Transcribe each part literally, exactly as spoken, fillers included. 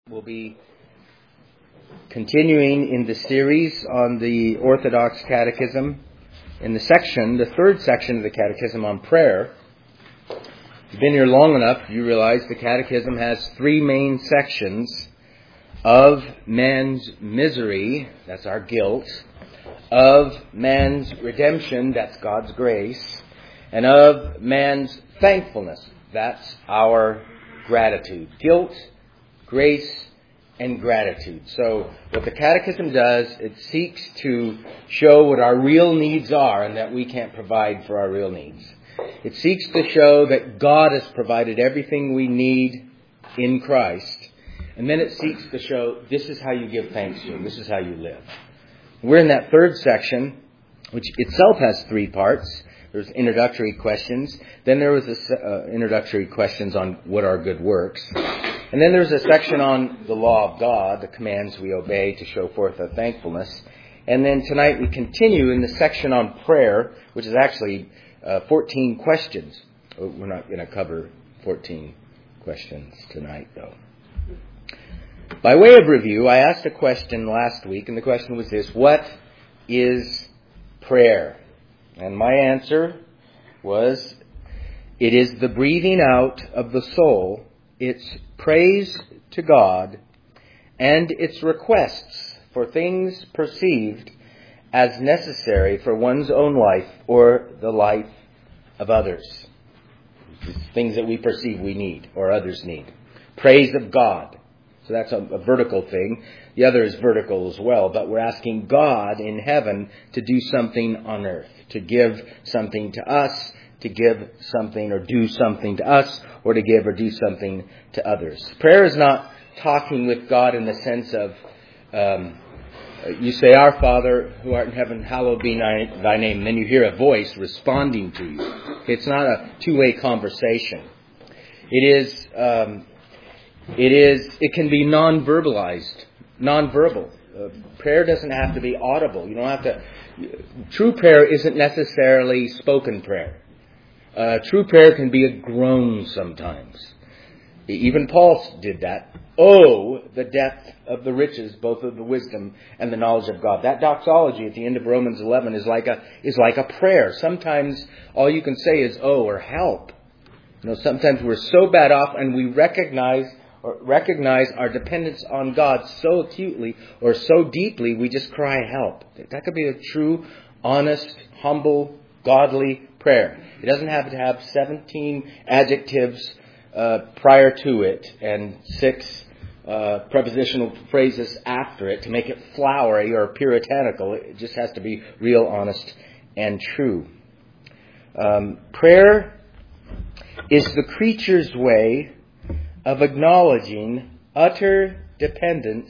We'll be continuing in the series on the Orthodox Catechism in the section, the third section of the Catechism on prayer. If you've been here long enough, you realize the Catechism has three main sections: of man's misery, that's our guilt; of man's redemption, that's God's grace; and of man's thankfulness, that's our gratitude. Guilt, grace, and gratitude. So what the Catechism does, it seeks to show what our real needs are and that we can't provide for our real needs. It seeks to show that God has provided everything we need in Christ. And then it seeks to show this is how you give thanks to Him. This is how you live. We're in that third section, which itself has three parts. There's introductory questions. Then there was a, uh, introductory questions on what are good works. And then there's a section on the law of God, the commands we obey to show forth our thankfulness. And then tonight we continue in the section on prayer, which is actually uh, fourteen questions. We're not going to cover fourteen questions tonight, though. By way of review, I asked a question last week, and the question was this: what is prayer? And my answer was, it is the breathing out of the soul, its praise to God, and its requests for things perceived as necessary for one's own life or the life of others. Things that we perceive we need or others need. Praise of God. So that's a, a vertical thing. The other is vertical as well, but we're asking God in heaven to do something on earth, to give something to us, to give something or do something to us, or to give or do something to others. Prayer is not talking with God in the sense of, um, you say, Our Father who art in heaven, hallowed be thy name. And then you hear a voice responding to you. It's not a two-way conversation. It is, um, it is, it can be non-verbalized, non-verbal. Uh, prayer doesn't have to be audible. You don't have to, true prayer isn't necessarily spoken prayer. Uh, true prayer can be a groan sometimes. Even Paul did that. Oh, the depth of the riches, both of the wisdom and the knowledge of God. That doxology at the end of Romans eleven is like a is like a prayer. Sometimes all you can say is oh or help. You know, sometimes we're so bad off and we recognize or recognize our dependence on God so acutely or so deeply we just cry help. That could be a true, honest, humble, godly prayer. It doesn't have to have seventeen adjectives uh, prior to it and six uh, prepositional phrases after it to make it flowery or puritanical. It just has to be real, honest, and true. Um, prayer is the creature's way of acknowledging utter dependence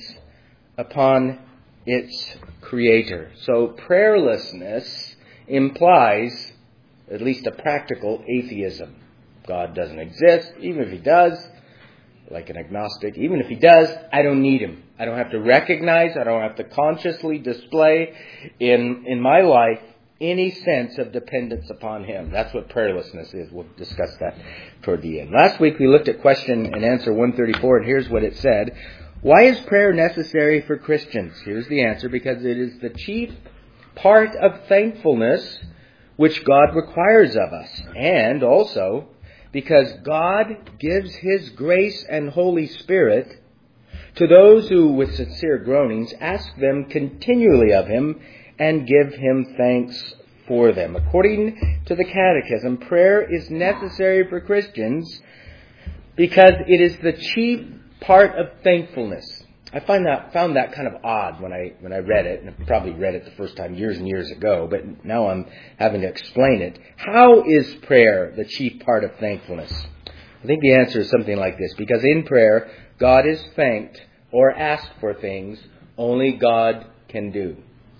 upon its Creator. So prayerlessness implies at least a practical atheism. God doesn't exist. Even if He does, like an agnostic, even if He does, I don't need Him. I don't have to recognize, I don't have to consciously display in, in my life any sense of dependence upon Him. That's what prayerlessness is. We'll discuss that toward the end. Last week we looked at question and answer one thirty-four, and here's what it said. Why is prayer necessary for Christians? Here's the answer: because it is the chief part of thankfulness which God requires of us, and also because God gives His grace and Holy Spirit to those who, with sincere groanings, ask them continually of Him and give Him thanks for them. According to the Catechism, prayer is necessary for Christians because it is the chief part of thankfulness. I find that found that kind of odd when I when I read it, and I probably read it the first time years and years ago, but now I'm having to explain it. How is prayer the chief part of thankfulness? I think the answer is something like this: because in prayer, God is thanked or asked for things only God can do.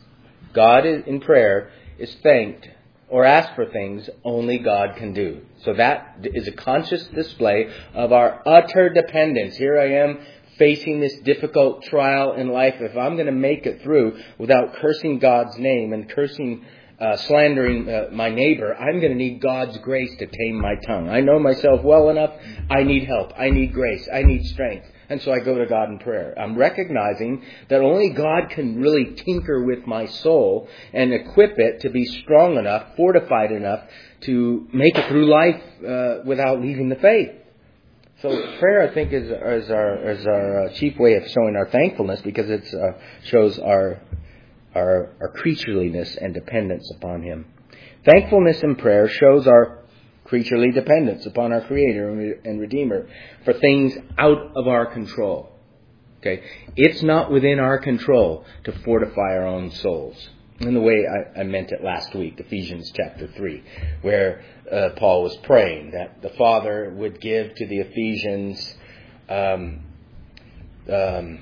God is, in prayer is thanked or asked for things only God can do. So that is a conscious display of our utter dependence. Here I am, facing this difficult trial in life. If I'm going to make it through without cursing God's name and cursing, uh, slandering uh, my neighbor, I'm going to need God's grace to tame my tongue. I know myself well enough. I need help. I need grace. I need strength. And so I go to God in prayer. I'm recognizing that only God can really tinker with my soul and equip it to be strong enough, fortified enough to make it through life uh, without leaving the faith. So prayer, I think, is, is our, is our chief way of showing our thankfulness, because it uh, shows our, our, our creatureliness and dependence upon Him. Thankfulness in prayer shows our creaturely dependence upon our Creator and Redeemer for things out of our control. Okay, it's not within our control to fortify our own souls. In the way I, I meant it last week, Ephesians chapter three, where uh, Paul was praying that the Father would give to the Ephesians um, um,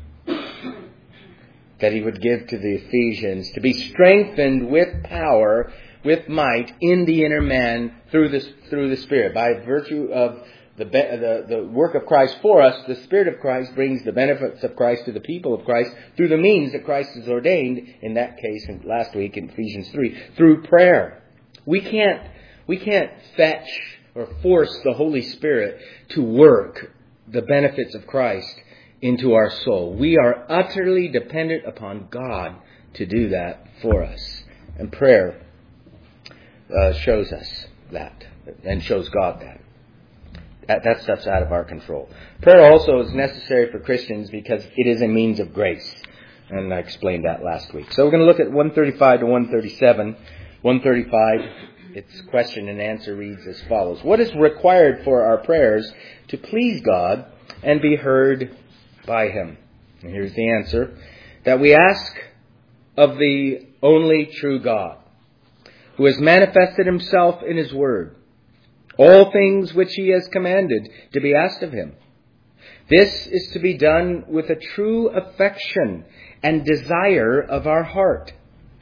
that He would give to the Ephesians to be strengthened with power, with might, in the inner man through the, through the Spirit. By virtue of the, the, the work of Christ for us, the Spirit of Christ brings the benefits of Christ to the people of Christ through the means that Christ has ordained, in that case, in last week in Ephesians three, through prayer. We can't, we can't fetch or force the Holy Spirit to work the benefits of Christ into our soul. We are utterly dependent upon God to do that for us. And prayer Uh, shows us that, and shows God that. that. That stuff's out of our control. Prayer also is necessary for Christians because it is a means of grace. And I explained that last week. So we're going to look at one thirty-five to one thirty-seven. one thirty-five, its question and answer reads as follows. What is required for our prayers to please God and be heard by Him? And here's the answer. That we ask of the only true God, who has manifested Himself in His Word, all things which He has commanded to be asked of Him. This is to be done with a true affection and desire of our heart.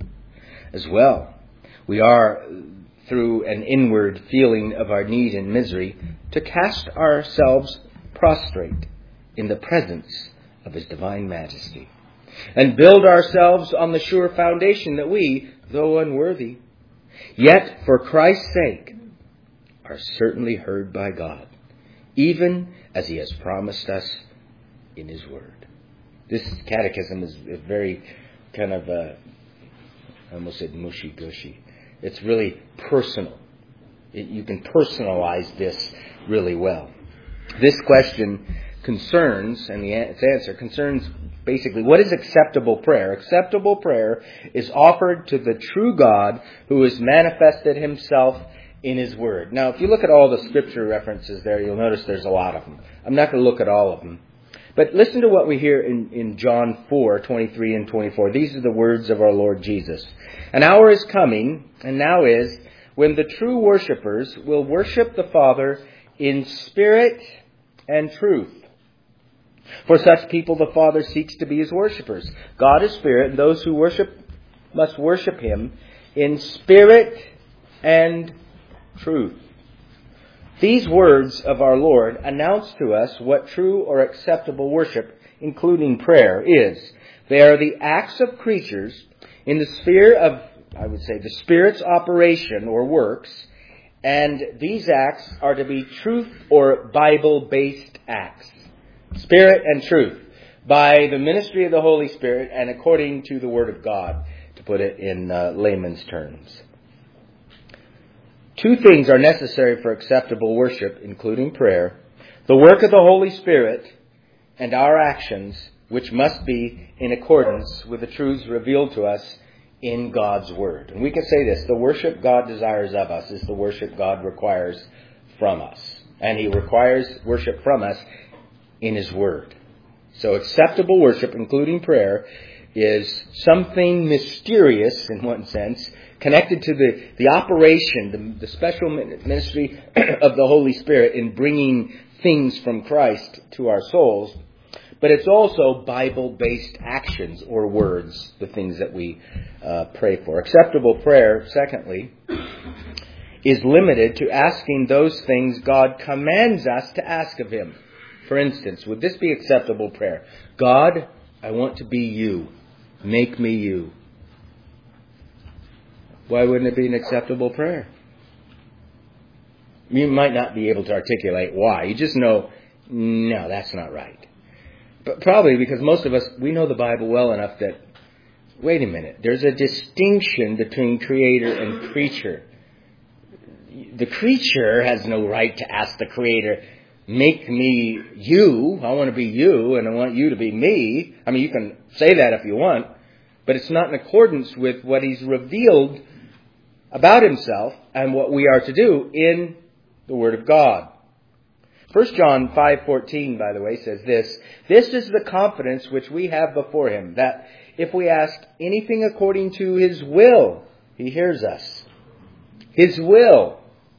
As well, we are, through an inward feeling of our need and misery, to cast ourselves prostrate in the presence of His divine majesty, and build ourselves on the sure foundation that we, though unworthy, yet for Christ's sake, are certainly heard by God, even as He has promised us in His Word. This catechism is very kind of, uh, I almost said mushy-gushy. It's really personal. It, you can personalize this really well. This question concerns, and the, its answer concerns basically, what is acceptable prayer? Acceptable prayer is offered to the true God who has manifested Himself in His Word. Now, if you look at all the scripture references there, you'll notice there's a lot of them. I'm not going to look at all of them. But listen to what we hear in, in John four, twenty-three and twenty-four. These are the words of our Lord Jesus. An hour is coming, and now is, when the true worshipers will worship the Father in spirit and truth. For such people the Father seeks to be His worshippers. God is spirit, and those who worship must worship Him in spirit and truth. These words of our Lord announce to us what true or acceptable worship, including prayer, is. They are the acts of creatures in the sphere of, I would say, the Spirit's operation or works, and these acts are to be truth or Bible-based acts. Spirit and truth, by the ministry of the Holy Spirit and according to the Word of God, to put it in uh, layman's terms. Two things are necessary for acceptable worship, including prayer: the work of the Holy Spirit and our actions, which must be in accordance with the truths revealed to us in God's Word. And we can say this: the worship God desires of us is the worship God requires from us. And He requires worship from us in His Word. So acceptable worship, including prayer, is something mysterious in one sense, connected to the, the operation, the, the special ministry of the Holy Spirit in bringing things from Christ to our souls. But it's also Bible-based actions or words, the things that we uh, pray for. Acceptable prayer, secondly, is limited to asking those things God commands us to ask of Him. For instance, would this be acceptable prayer? God, I want to be You. Make me You. Why wouldn't it be an acceptable prayer? You might not be able to articulate why. You just know, no, that's not right. But probably because most of us, we know the Bible well enough that, wait a minute, there's a distinction between creator and creature. The creature has no right to ask the Creator, make me you, I want to be you, and I want you to be me. I mean, you can say that if you want, but it's not in accordance with what He's revealed about Himself and what we are to do in the Word of God. First John five fourteen, by the way, says this, "This is the confidence which we have before Him, that if we ask anything according to His will, He hears us." His will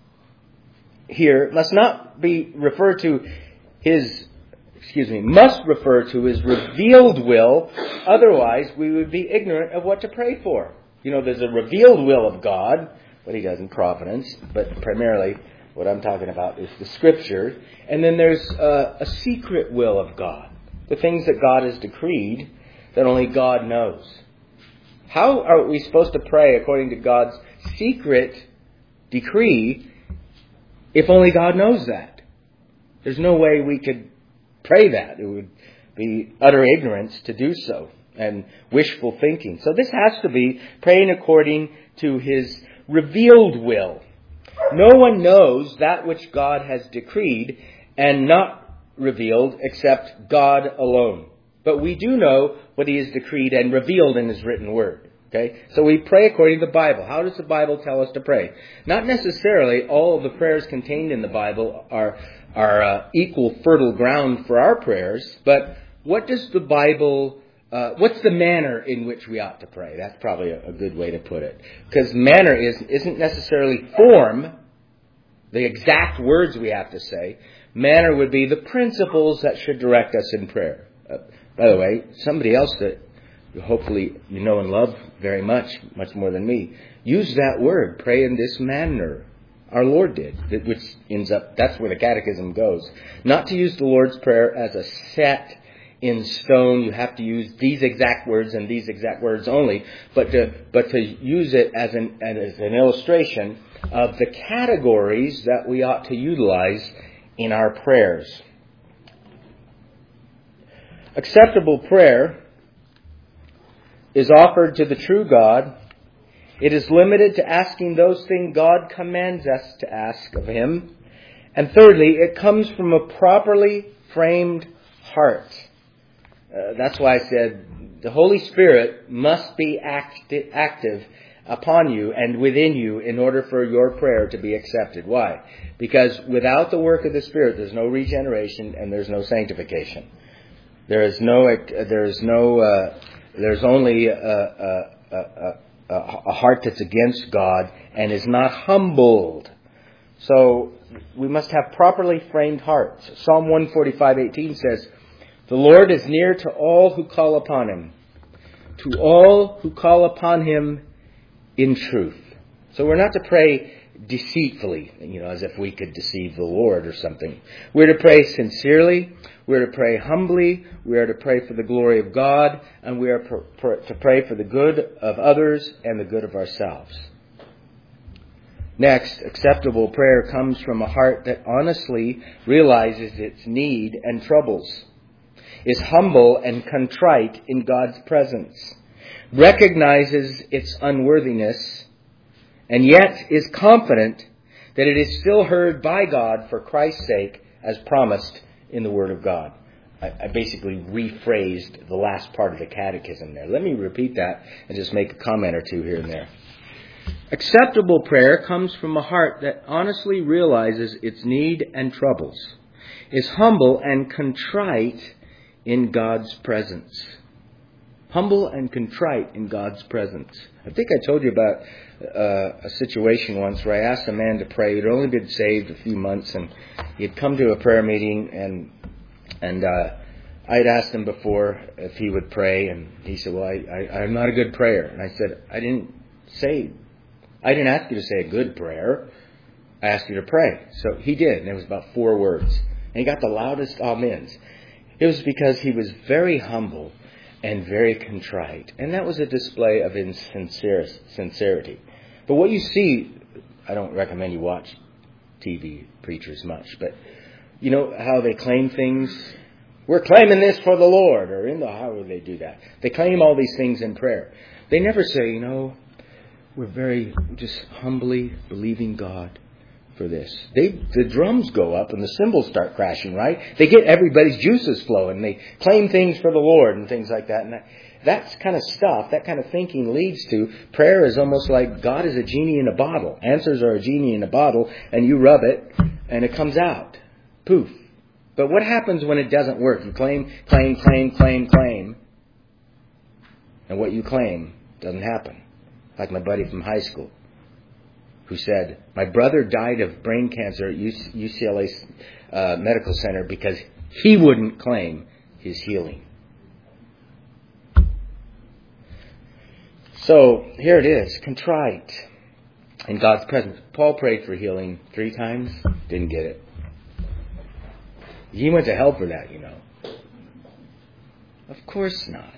here must not be referred to His, excuse me, must refer to His revealed will. Otherwise, we would be ignorant of what to pray for. You know, there's a revealed will of God, what He does in providence, but primarily what I'm talking about is the Scripture. And then there's a, a secret will of God, the things that God has decreed that only God knows. How are we supposed to pray according to God's secret decree if only God knows that? There's no way we could pray that. It would be utter ignorance to do so and wishful thinking. So this has to be praying according to His revealed will. No one knows that which God has decreed and not revealed except God alone. But we do know what He has decreed and revealed in His written word. Okay, so we pray according to the Bible. How does the Bible tell us to pray? Not necessarily all of the prayers contained in the Bible are are uh, equal fertile ground for our prayers, but what does the Bible, uh, what's the manner in which we ought to pray? That's probably a, a good way to put it. Because manner is, isn't necessarily form, the exact words we have to say. Manner would be the principles that should direct us in prayer. Uh, by the way, somebody else that hopefully you know and love very much, much more than me, use that word, pray in this manner. Our Lord did, which ends up, that's where the catechism goes. Not to use the Lord's Prayer as a set in stone, you have to use these exact words and these exact words only, but to, but to use it as an, as an illustration of the categories that we ought to utilize in our prayers. Acceptable prayer is offered to the true God. It is limited to asking those things God commands us to ask of Him. And thirdly, it comes from a properly framed heart. Uh, that's why I said the Holy Spirit must be acti- active upon you and within you in order for your prayer to be accepted. Why? Because without the work of the Spirit, there's no regeneration and there's no sanctification. There is no, there is no, uh, there's only a, a, a, a, a heart that's against God and is not humbled. So we must have properly framed hearts. Psalm one forty-five eighteen says, "The Lord is near to all who call upon Him, to all who call upon Him in truth." So we're not to pray deceitfully, you know, as if we could deceive the Lord or something. We're to pray sincerely. We're to pray humbly. We are to pray for the glory of God. And we are pr- pr- to pray for the good of others and the good of ourselves. Next, acceptable prayer comes from a heart that honestly realizes its need and troubles, is humble and contrite in God's presence, recognizes its unworthiness, and yet is confident that it is still heard by God for Christ's sake as promised in the Word of God. I, I basically rephrased the last part of the catechism there. Let me repeat that and just make a comment or two here and there. Acceptable prayer comes from a heart that honestly realizes its need and troubles, is humble and contrite in God's presence. Humble and contrite in God's presence. I think I told you about uh, a situation once where I asked a man to pray. He'd only been saved a few months, and he'd come to a prayer meeting, and and uh, I had asked him before if he would pray, and he said, "Well, I, I, I'm not a good prayer." And I said, "I didn't say, I didn't ask you to say a good prayer. I asked you to pray." So he did, and it was about four words, and he got the loudest amens. It was because he was very humble and very contrite. And that was a display of insincere sincerity. But what you see, I don't recommend you watch T V preachers much, but you know how they claim things we're claiming this for the Lord, or in the, how would they do that? They claim all these things in prayer. They never say, you know, we're very just humbly believing God for this. They, the drums go up and the cymbals start crashing, right? They get everybody's juices flowing. They claim things for the Lord and things like that. And that, that's kind of stuff, that kind of thinking leads to prayer is almost like God is a genie in a bottle. Answers are a genie in a bottle, and you rub it and it comes out. Poof. But what happens when it doesn't work? You claim, claim, claim, claim, claim. And what you claim doesn't happen. Like my buddy from high school who said, my brother died of brain cancer at U C L A uh, Medical Center because he wouldn't claim his healing. So here it is, contrite in God's presence. Paul prayed for healing three times, didn't get it. He went to hell for that, you know. Of course not.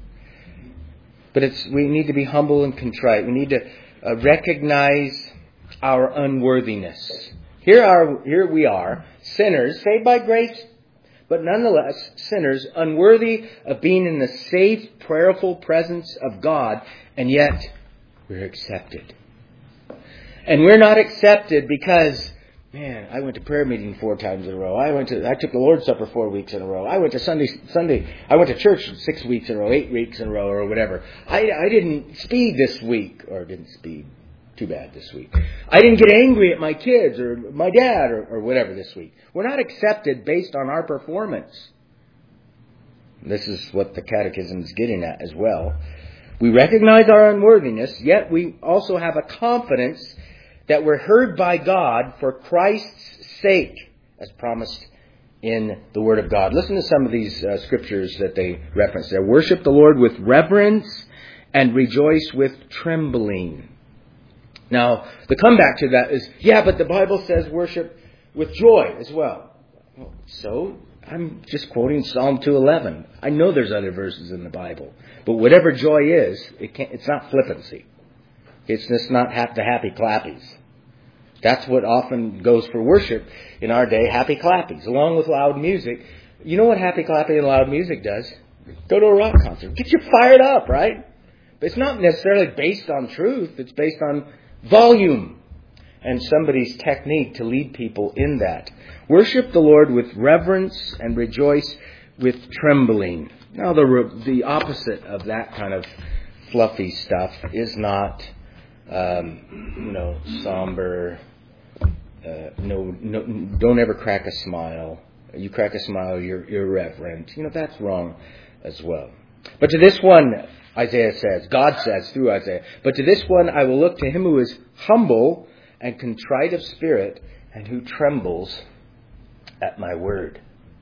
But it's we need to be humble and contrite. We need to uh, recognize our unworthiness. Here are here we are, sinners, saved by grace, but nonetheless sinners, unworthy of being in the safe, prayerful presence of God, and yet we're accepted. And we're not accepted because, man, I went to prayer meeting four times in a row. I went to I took the Lord's Supper four weeks in a row. I went to Sunday Sunday. I went to church six weeks in a row, eight weeks in a row, or whatever. I I didn't speed this week, or didn't speed. Too bad this week. I didn't get angry at my kids or my dad or, or whatever this week. We're not accepted based on our performance. This is what the Catechism is getting at as well. We recognize our unworthiness, yet we also have a confidence that we're heard by God for Christ's sake, as promised in the Word of God. Listen to some of these uh, scriptures that they reference there. Worship the Lord with reverence and rejoice with trembling. Now, the comeback to that is, yeah, but the Bible says worship with joy as well. well so, I'm just quoting Psalm two eleven. I know there's other verses in the Bible. But whatever joy is, it can't, it's not flippancy. It's just not the happy clappies. That's what often goes for worship in our day, happy clappies, along with loud music. You know what happy clapping and loud music does? Go to a rock concert. Get you fired up, right? But it's not necessarily based on truth. It's based on volume and somebody's technique to lead people in that. Worship the Lord with reverence and rejoice with trembling. Now, the the opposite of that kind of fluffy stuff is not, um, you know, somber. Uh, no, no, don't ever crack a smile. You crack a smile, you're irreverent. You know, that's wrong as well. But to this one, Isaiah says, God says through Isaiah, but to this one I will look to him who is humble and contrite of spirit and who trembles at my word.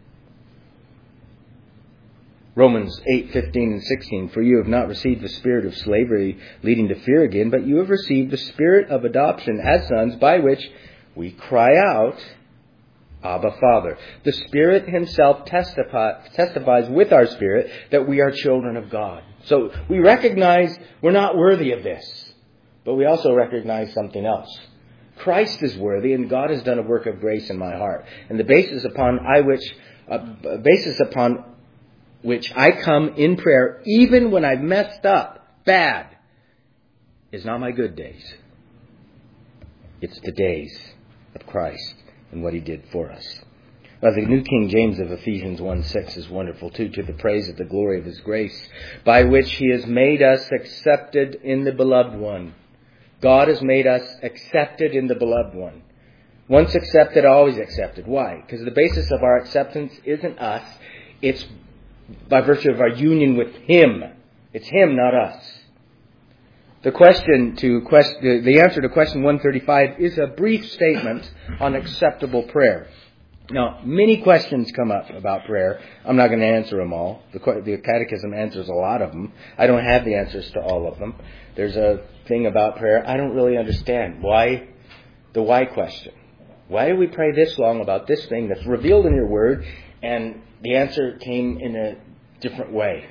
Romans eight, fifteen and sixteen, for you have not received the spirit of slavery leading to fear again, but you have received the spirit of adoption as sons, by which we cry out, Abba, Father. The Spirit Himself testify, testifies with our spirit that we are children of God. So we recognize we're not worthy of this, but we also recognize something else. Christ is worthy, and God has done a work of grace in my heart. And the basis upon I which, uh, basis upon which I come in prayer, even when I've messed up bad, is not my good days. It's the days of Christ and what He did for us. Well, the New King James of Ephesians one six is wonderful too, to the praise of the glory of His grace, by which He has made us accepted in the Beloved One. God has made us accepted in the Beloved One. Once accepted, always accepted. Why? Because the basis of our acceptance isn't us. It's by virtue of our union with Him. It's Him, not us. The question to question, the answer to question one thirty-five is a brief statement on acceptable prayer. Now, many questions come up about prayer. I'm not going to answer them all. The, the Catechism answers a lot of them. I don't have the answers to all of them. There's a thing about prayer I don't really understand. Why? The why question. Why do we pray this long about this thing that's revealed in your Word, and the answer came in a different way?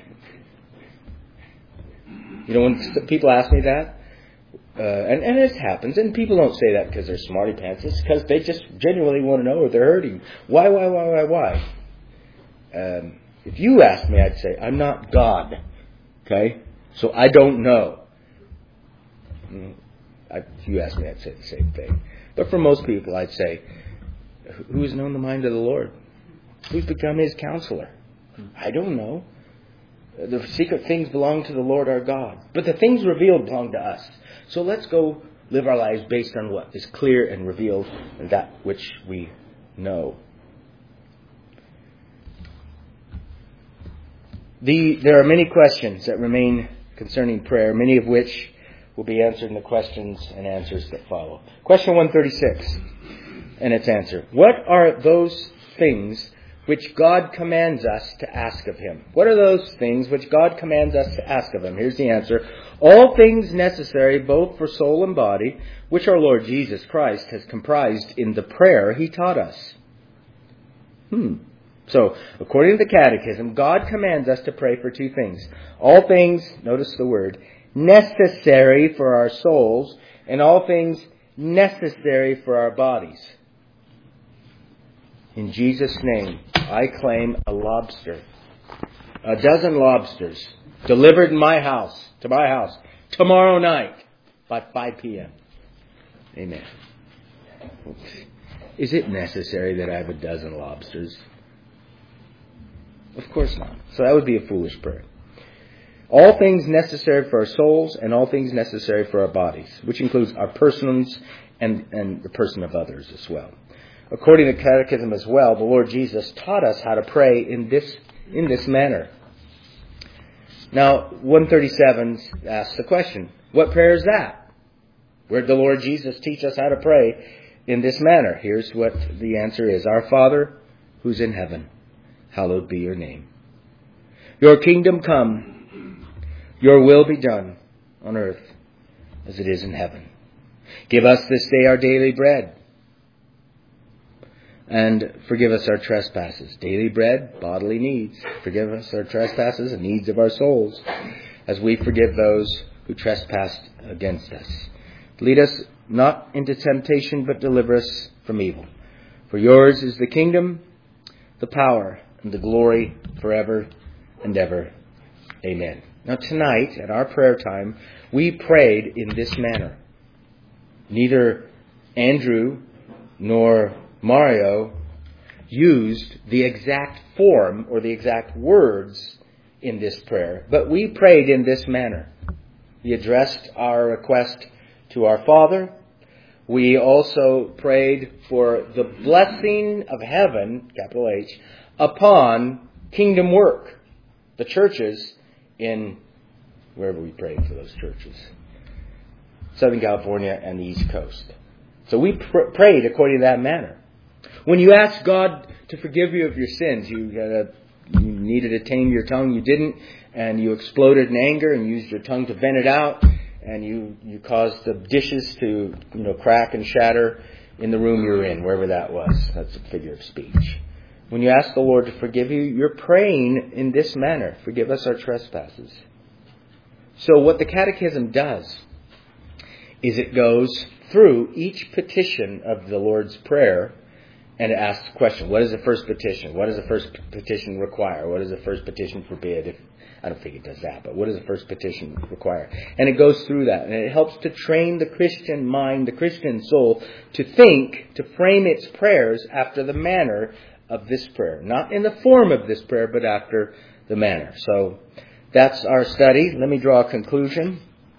You know, when people ask me that, uh, and, and it happens, and people don't say that because they're smarty pants. It's because they just genuinely want to know or they're hurting. Why, why, why, why, why? um, if you ask me, I'd say, I'm not God. Okay? So I don't know. I, if you ask me, I'd say the same thing. But for most people, I'd say, who has known the mind of the Lord? Who's become his counselor? I don't know. The secret things belong to the Lord our God. But the things revealed belong to us. So let's go live our lives based on what is clear and revealed and that which we know. The, there are many questions that remain concerning prayer, many of which will be answered in the questions and answers that follow. Question one thirty-six and its answer. What are those things which God commands us to ask of him? What are those things which God commands us to ask of him? Here's the answer. All things necessary both for soul and body, which our Lord Jesus Christ has comprised in the prayer he taught us. Hmm. So, according to the Catechism, God commands us to pray for two things. All things, notice the word, necessary for our souls, and all things necessary for our bodies. In Jesus' name, I claim a lobster. A dozen lobsters delivered in my house, to my house, tomorrow night by five p.m. Amen. Is it necessary that I have a dozen lobsters? Of course not. So that would be a foolish prayer. All things necessary for our souls and all things necessary for our bodies, which includes our persons and, and the person of others as well. According to Catechism as well, the Lord Jesus taught us how to pray in this in this manner. Now, one thirty-seven asks the question, what prayer is that? Where did the Lord Jesus teach us how to pray in this manner? Here's what the answer is. Our Father, who's in heaven, hallowed be your name. Your kingdom come, your will be done on earth as it is in heaven. Give us this day our daily bread. And forgive us our trespasses. Daily bread, bodily needs. Forgive us our trespasses and needs of our souls, as we forgive those who trespass against us. Lead us not into temptation, but deliver us from evil. For yours is the kingdom, the power, and the glory forever and ever. Amen. Now tonight, at our prayer time, we prayed in this manner. Neither Andrew nor Mario used the exact form or the exact words in this prayer, but we prayed in this manner. We addressed our request to our Father. We also prayed for the blessing of heaven, capital H, upon kingdom work, the churches in wherever we prayed for those churches, Southern California and the East Coast. So we pr- prayed according to that manner. When you ask God to forgive you of your sins, you, uh, you needed to tame your tongue, you didn't, and you exploded in anger and used your tongue to vent it out, and you, you caused the dishes to, you know, crack and shatter in the room you're in, wherever that was. That's a figure of speech. When you ask the Lord to forgive you, you're praying in this manner. Forgive us our trespasses. So what the Catechism does is it goes through each petition of the Lord's Prayer and it asks the question, what is the first petition? What does the first petition require? What does the first petition forbid? If, I don't think it does that, but what does the first petition require? And it goes through that, and it helps to train the Christian mind, the Christian soul, to think, to frame its prayers after the manner of this prayer. Not in the form of this prayer, but after the manner. So that's our study. Let me draw a conclusion.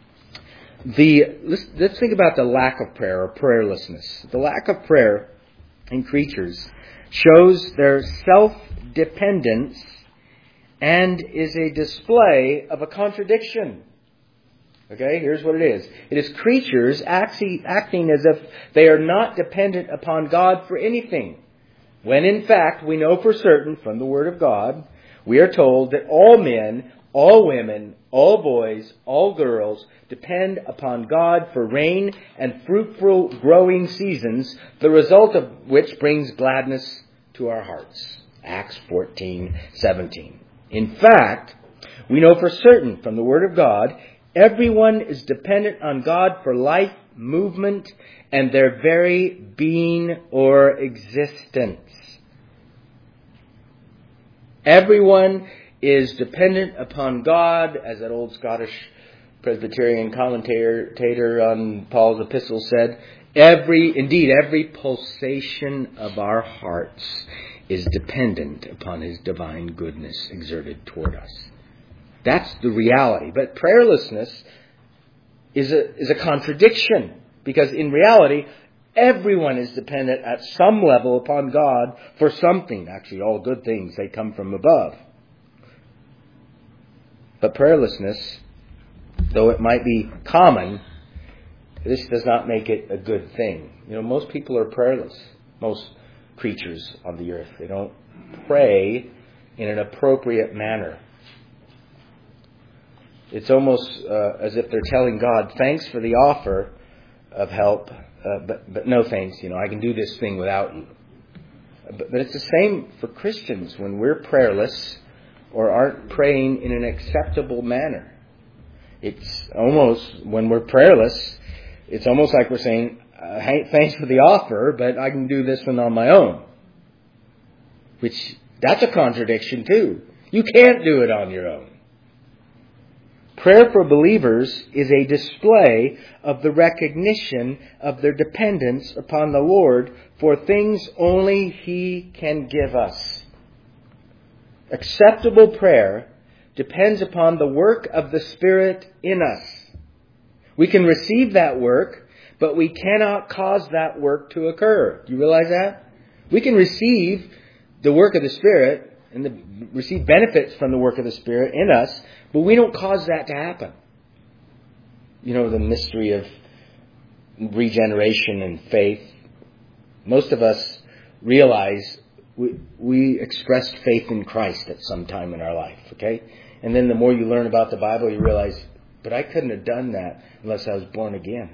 The let's, let's think about the lack of prayer or prayerlessness. The lack of prayer in creatures shows their self-dependence and is a display of a contradiction. Okay, here's what it is. It is creatures acting, acting as if they are not dependent upon God for anything, when in fact we know for certain from the Word of God, we are told that all men, all women, all boys, all girls depend upon God for rain and fruitful growing seasons, the result of which brings gladness to our hearts. Acts fourteen seventeen. In fact, we know for certain from the Word of God, everyone is dependent on God for life, movement, and their very being or existence. Everyone is dependent upon God, as that old Scottish Presbyterian commentator on Paul's epistle said. Every, indeed, every pulsation of our hearts is dependent upon His divine goodness exerted toward us. That's the reality. But prayerlessness is a, is a contradiction, because in reality, everyone is dependent at some level upon God for something. Actually, all good things, they come from above. But prayerlessness, though it might be common, this does not make it a good thing. You know, most people are prayerless. Most creatures on the earth. They don't pray in an appropriate manner. It's almost uh, as if they're telling God, thanks for the offer of help, uh, but, but no thanks. You know, I can do this thing without you. But, but it's the same for Christians when we're prayerless or aren't praying in an acceptable manner. It's almost, when we're prayerless, it's almost like we're saying, uh, hey, thanks for the offer, but I can do this one on my own. Which, that's a contradiction too. You can't do it on your own. Prayer for believers is a display of the recognition of their dependence upon the Lord for things only He can give us. Acceptable prayer depends upon the work of the Spirit in us. We can receive that work, but we cannot cause that work to occur. Do you realize that? We can receive the work of the Spirit and the, receive benefits from the work of the Spirit in us, but we don't cause that to happen. You know, the mystery of regeneration and faith. Most of us realize we, we expressed faith in Christ at some time in our life, okay? And then the more you learn about the Bible, you realize, but I couldn't have done that unless I was born again.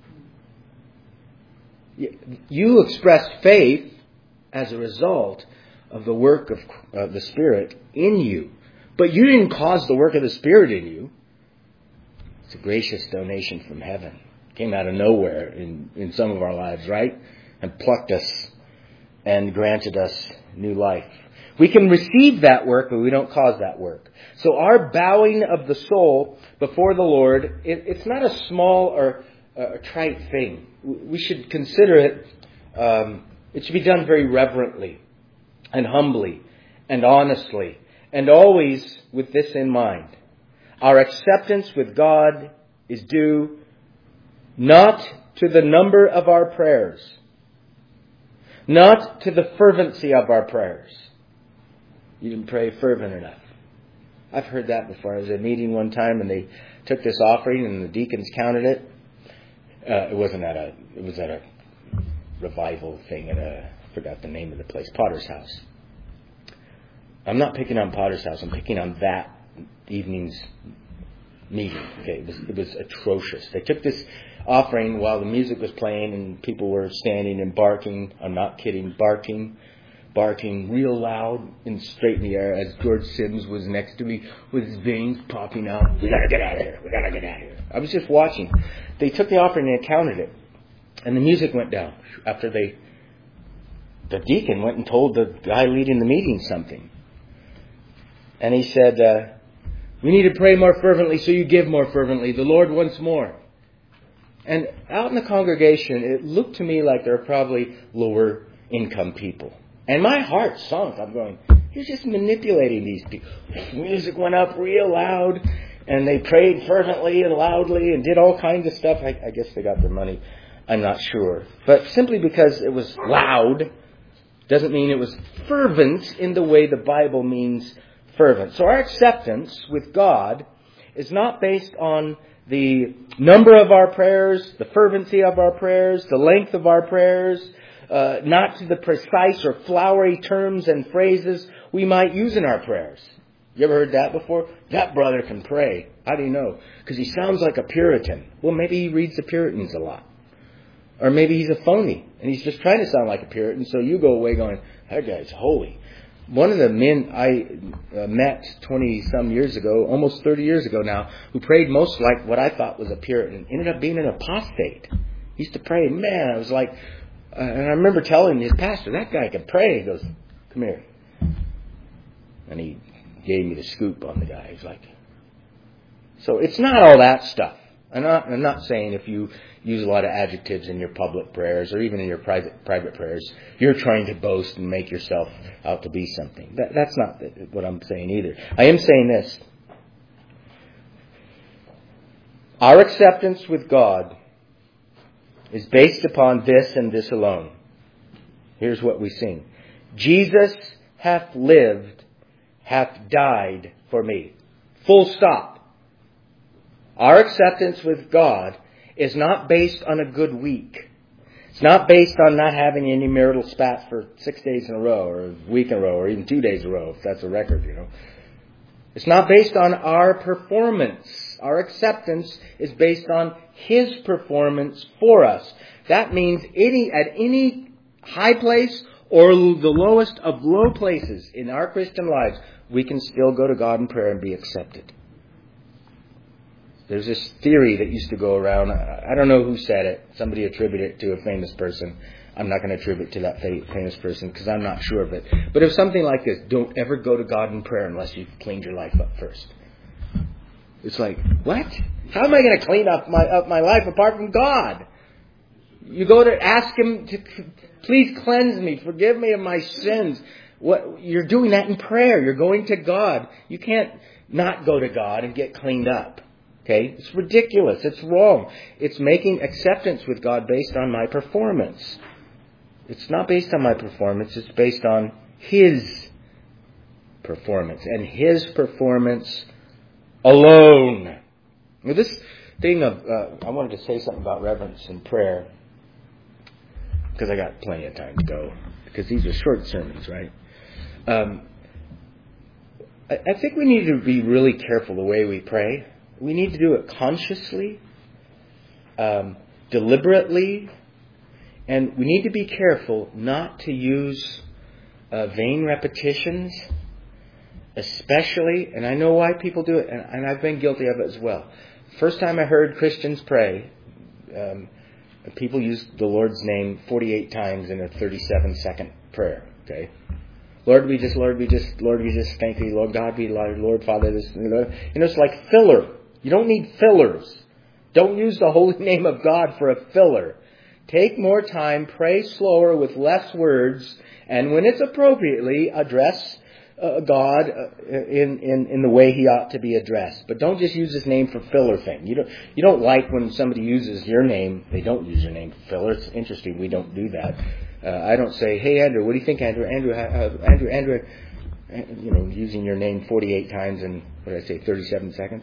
You expressed faith as a result of the work of uh, the Spirit in you. But you didn't cause the work of the Spirit in you. It's a gracious donation from heaven. It came out of nowhere in, in some of our lives, right? And plucked us and granted us new life. We can receive that work, but we don't cause that work. So our bowing of the soul before the Lord, it, it's not a small or a trite thing. We should consider it, um, it should be done very reverently and humbly and honestly, and always with this in mind. Our acceptance with God is due not to the number of our prayers, not to the fervency of our prayers. You didn't pray fervent enough. I've heard that before. I was at a meeting one time and they took this offering and the deacons counted it. Uh, it wasn't at a, it was at a revival thing at a, I forgot the name of the place, Potter's House. I'm not picking on Potter's House. I'm picking on that evening's meeting. Okay, it was, it was atrocious. They took this offering while the music was playing and people were standing and barking. I'm not kidding, barking, barking real loud and straight in the air as George Sims was next to me with his veins popping out. We gotta get out of here. We gotta get out of here. I was just watching. They took the offering and they counted it. And the music went down after they, the deacon went and told the guy leading the meeting something. And he said, uh, we need to pray more fervently so you give more fervently. The Lord wants more. And out in the congregation, it looked to me like there were probably lower income people. And my heart sunk. I'm going, you're just manipulating these people. The music went up real loud. And they prayed fervently and loudly and did all kinds of stuff. I, I guess they got their money. I'm not sure. But simply because it was loud doesn't mean it was fervent in the way the Bible means fervent. So our acceptance with God is not based on the number of our prayers, the fervency of our prayers, the length of our prayers, uh, not to the precise or flowery terms and phrases we might use in our prayers. You ever heard that before? That brother can pray. How do you know? Because he sounds like a Puritan. Well, maybe he reads the Puritans a lot. Or maybe he's a phony and he's just trying to sound like a Puritan, so you go away going, that guy's holy. One of the men I uh, met twenty-some years ago, almost thirty years ago now, who prayed most like what I thought was a Puritan, ended up being an apostate. He used to pray. Man, I was like, uh, and I remember telling his pastor, that guy can pray. He goes, come here. And he gave me the scoop on the guy. He's like, so it's not all that stuff. I'm not, I'm not saying if you use a lot of adjectives in your public prayers or even in your private private prayers, you're trying to boast and make yourself out to be something. That, that's not what I'm saying either. I am saying this. Our acceptance with God is based upon this and this alone. Here's what we sing. Jesus hath lived, hath died for me. Full stop. Our acceptance with God is not based on a good week. It's not based on not having any marital spats for six days in a row or a week in a row or even two days in a row, if that's a record, you know. It's not based on our performance. Our acceptance is based on His performance for us. That means any at any high place or the lowest of low places in our Christian lives, we can still go to God in prayer and be accepted. There's this theory that used to go around. I don't know who said it. Somebody attributed it to a famous person. I'm not going to attribute it to that famous person because I'm not sure of it. But if something like this, don't ever go to God in prayer unless you've cleaned your life up first. It's like, what? How am I going to clean up my up my life apart from God? You go to ask Him to please cleanse me, forgive me of my sins. What you're doing that in prayer. You're going to God. You can't not go to God and get cleaned up. Okay? It's ridiculous. It's wrong. It's making acceptance with God based on my performance. It's not based on my performance. It's based on His performance. And His performance alone. Now this thing of, uh, I wanted to say something about reverence and prayer. Because I got plenty of time to go. Because these are short sermons, right? Um, I, I think we need to be really careful the way we pray. We need to do it consciously, um, deliberately, and we need to be careful not to use uh, vain repetitions, especially, and I know why people do it, and, and I've been guilty of it as well. First time I heard Christians pray, um, people used the Lord's name forty-eight times in a thirty-seven second prayer. Okay. Lord, we just, Lord, we just, Lord, we just thank Thee. Lord God, we Lord, Lord Father, this, you know, it's like filler. You don't need fillers. Don't use the holy name of God for a filler. Take more time, pray slower with less words, and when it's appropriately, address uh, God uh, in, in, in the way He ought to be addressed. But don't just use His name for filler thing. You don't, you don't like when somebody uses your name. They don't use your name for filler. It's interesting. We don't do that. Uh, I don't say, hey, Andrew, what do you think, Andrew? Andrew, uh, Andrew, Andrew, you know, using your name forty-eight times in, what did I say, thirty-seven seconds?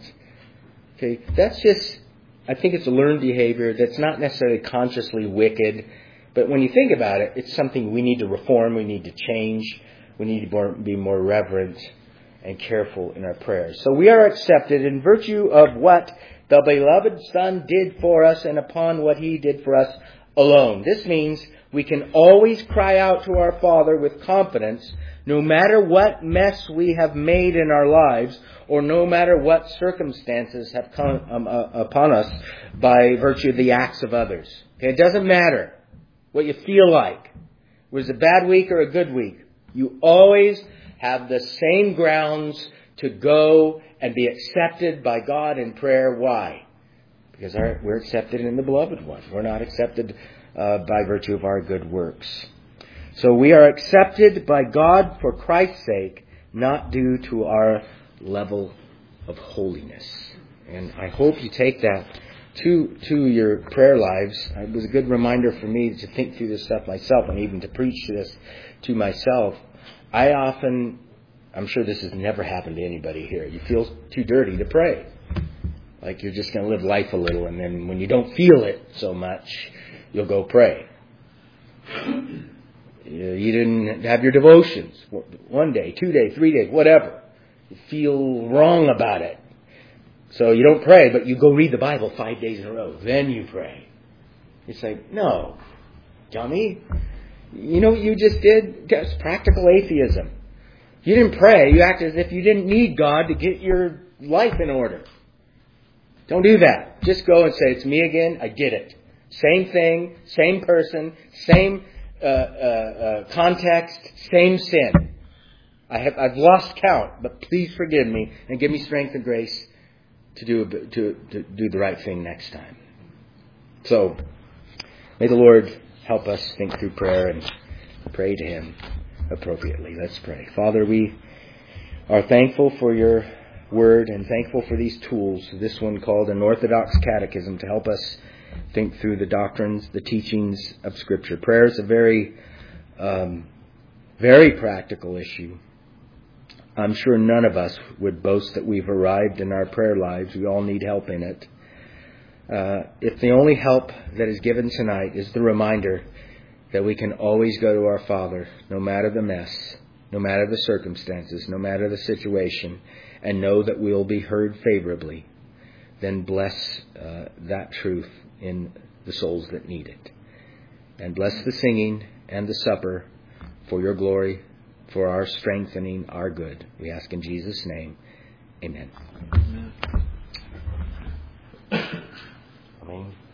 Okay, that's just, I think it's a learned behavior that's not necessarily consciously wicked, but when you think about it, it's something we need to reform, we need to change, we need to be more reverent and careful in our prayers. So we are accepted in virtue of what the beloved Son did for us and upon what He did for us alone. This means we can always cry out to our Father with confidence, no matter what mess we have made in our lives, or no matter what circumstances have come um, uh, upon us by virtue of the acts of others. Okay, it doesn't matter what you feel like. Was it a bad week or a good week? You always have the same grounds to go and be accepted by God in prayer. Why? Because our, we're accepted in the Beloved One. We're not accepted uh, by virtue of our good works. So we are accepted by God for Christ's sake, not due to our level of holiness. And I hope you take that to to your prayer lives. It was a good reminder for me to think through this stuff myself and even to preach this to myself. I often, I'm sure this has never happened to anybody here, you feel too dirty to pray. Like you're just going to live life a little, and then when you don't feel it so much, you'll go pray. You didn't have your devotions one day, two days, three days, whatever. You feel wrong about it. So you don't pray, but you go read the Bible five days in a row. Then you pray. It's like, no, dummy. You know what you just did? That's practical atheism. You didn't pray. You act as if you didn't need God to get your life in order. Don't do that. Just go and say, it's me again. I did it. Same thing, same person, same uh, uh, uh, context, same sin. I have, I've lost count, but please forgive me and give me strength and grace to do, to, to do the right thing next time. So, may the Lord help us think through prayer and pray to Him appropriately. Let's pray. Father, we are thankful for your word and thankful for these tools, this one called an Orthodox Catechism, to help us think through the doctrines, the teachings of Scripture. Prayer is a very, um, very practical issue. I'm sure none of us would boast that we've arrived in our prayer lives. We all need help in it. Uh, if the only help that is given tonight is the reminder that we can always go to our Father, no matter the mess, no matter the circumstances, no matter the situation, and know that we'll be heard favorably, then bless uh, that truth in the souls that need it. And bless the singing and the supper for your glory, for our strengthening, our good. We ask in Jesus' name. Amen. Amen. Amen.